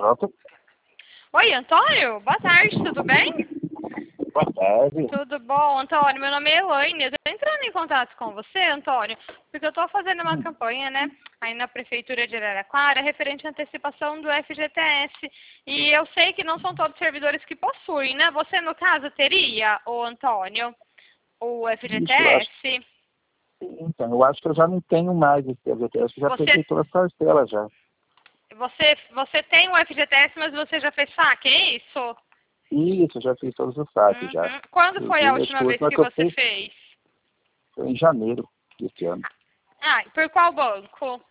Pronto. Oi, Antônio. Boa tarde, tudo bem? Boa tarde. Tudo bom, Antônio? Meu nome é Elaine. Eu estou entrando em contato com você, Antônio, porque eu estou fazendo uma campanha, né, aí na Prefeitura de Araraquara, referente à antecipação do FGTS. E eu sei que não são todos os servidores que possuem, né? Você, no caso, teria, ô Antônio, o FGTS? Então, eu acho que eu já não tenho mais esse FGTS, eu já peguei todas as parcelas já. Você tem o FGTS, mas você já fez saque, é isso? Isso, eu já fiz todos os saques já. Quando foi a última vez que você fez? Foi em janeiro deste ano. Ah, por qual banco?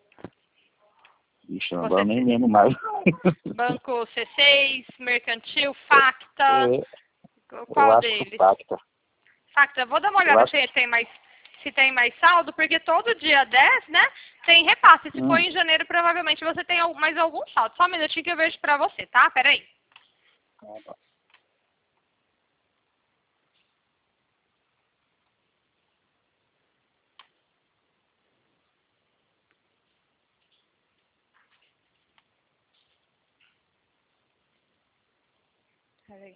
Ixi, agora nem lembro mais. Banco C6, Mercantil, Facta? Qual deles? Facta. Facta, vou dar uma olhada se tem mais saldo, porque todo dia 10, né, tem repasse. Se for em janeiro, provavelmente você tem mais algum saldo. Só um minutinho que eu vejo pra você, tá? Peraí. Peraí.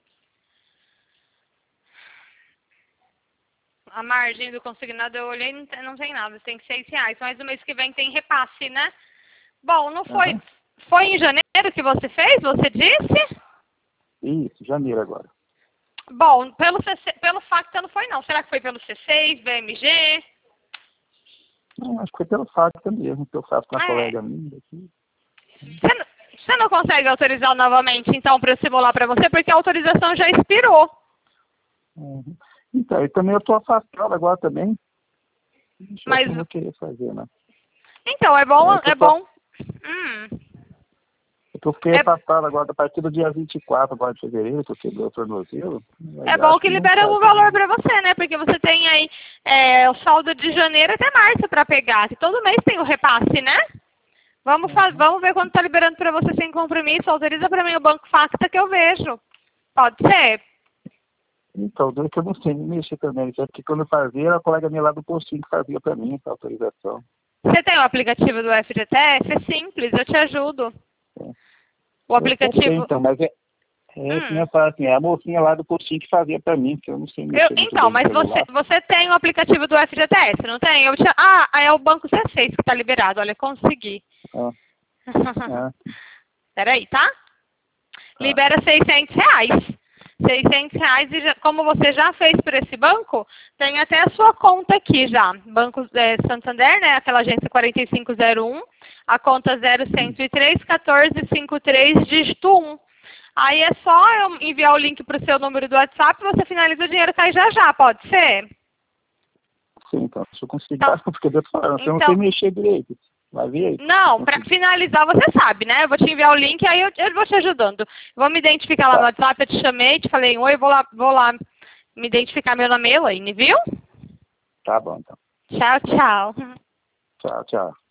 A margem do consignado eu olhei, não tem nada, tem R$6. Mas no mês que vem tem repasse, né? Bom, não foi... Foi em janeiro que você fez, você disse? Isso, janeiro agora. Bom, pelo Facta não foi não. Será que foi pelo C6, BMG? Não, acho que foi pelo Facta mesmo, que eu faço com a colega minha aqui. Você não consegue autorizar novamente, então, para eu simular para você, porque a autorização já expirou. Então, e também eu estou afastado agora também. Mas eu não vou querer fazer, né? Então, é bom... Eu fiquei afastado agora a partir do dia 24 agora de fevereiro, que eu quebrei o tornozelo. É bom que libera algum valor para você, né? Porque você tem aí o saldo de janeiro até março para pegar. E todo mês tem o repasse, né? Vamos ver quando tá liberando para você sem compromisso. Autoriza para mim o Banco Facta que eu vejo. Pode ser? Então, que eu não sei nem mexer também. Porque quando eu fazia, era a colega minha lá do postinho que fazia para mim essa autorização. Você tem o aplicativo do FGTS? É simples, eu te ajudo. O aplicativo... Então, mas a mocinha lá do postinho que fazia para mim, que eu não sei mexer. Então, mas você tem o aplicativo do FGTS, não tem? É o Banco C6 que está liberado, olha, consegui. Peraí, tá? Libera R$600. R$600 e como você já fez por esse banco, tem até a sua conta aqui já. Banco Santander, né? Aquela agência 4501, a conta 0103 1453, dígito 1. Aí é só eu enviar o link para o seu número do WhatsApp e você finaliza o dinheiro cai já, pode ser? Sim, então, se eu conseguir, porque eu tô falando, eu não sei mexer direito. Vai ver aí? Não, para finalizar você sabe, né? Eu vou te enviar o link e aí eu vou te ajudando. Vou me identificar lá no WhatsApp, eu te chamei, te falei, oi, vou lá me identificar, meu nome é Elaine, viu? Tá bom, então. Tchau, tchau. Tchau, tchau.